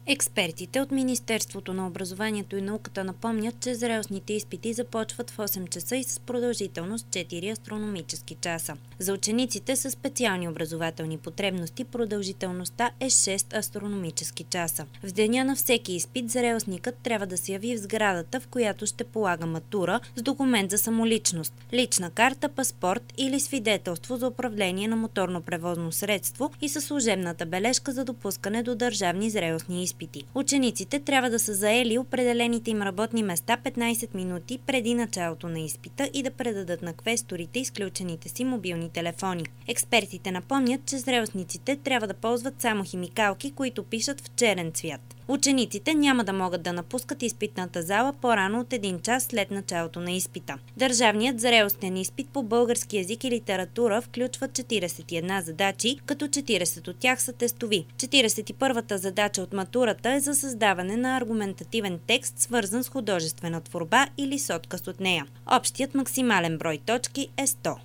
Експертите от Министерството на образованието и науката напомнят, че зрелостните изпити започват в 8 часа и с продължителност 4 астрономически часа. За учениците с специални образователни потребности продължителността е 6 астрономически часа. В деня на всеки изпит зрелостникът трябва да се яви в сградата, в която ще полага матура, с документ за самоличност, лична карта, паспорт или свидетелство за управление на моторно превозно средство и със служебната бележка за допускане до държавни зрелостни изпити. Учениците трябва да са заели определените им работни места 15 минути преди началото на изпита и да предадат на квесторите изключените си мобилни телефони. Експертите напомнят, че зрелостниците трябва да ползват само химикалки, които пишат в черен цвят. Учениците няма да могат да напускат изпитната зала по-рано от 1 час след началото на изпита. Държавният зрелостен изпит по български език и литература включва 41 задачи, като 40 от тях са тестови. 41-та задача от матурата е за създаване на аргументативен текст, свързан с художествена творба или с отказ от нея. Общият максимален брой точки е 100.